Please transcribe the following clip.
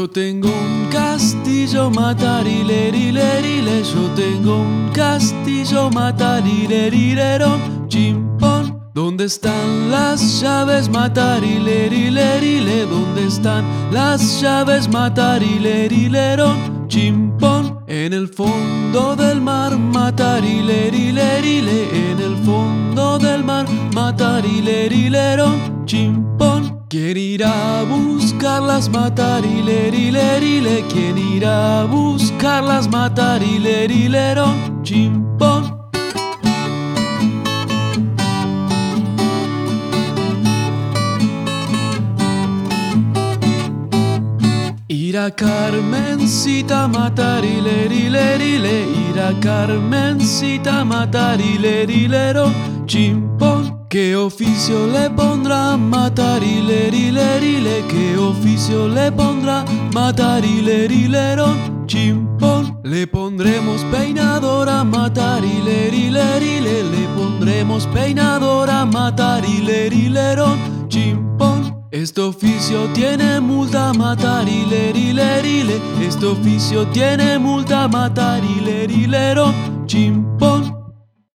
Yo tengo un castillo, matarilerile. Yo tengo un castillo, matarilerirón, chimpón. ¿Dónde están las llaves, matarilerile? ¿Dónde están las llaves, matarilerirón, chimpón? En el fondo del mar, matarilerile. En el fondo del mar, matarilerirón, chimpón. ¿Quién irá a buscarlas, matarilerile? ¿Quién irá a buscarlas, matarilerirón, chimpón? Irá Carmencita, matarilerile. Irá Carmencita, matarilerilero, chimpón. ¿Qué oficio le pondrá, matarilerile? ¿Qué oficio le pondrá, matarilerilero, chimpón? Le pondremos peinadora, matarilerile. Le pondremos peinadora, matarilerilero, chimpón. Este oficio tiene multa, matarilerile. Este oficio tiene multa, matarilerilero, chimpón.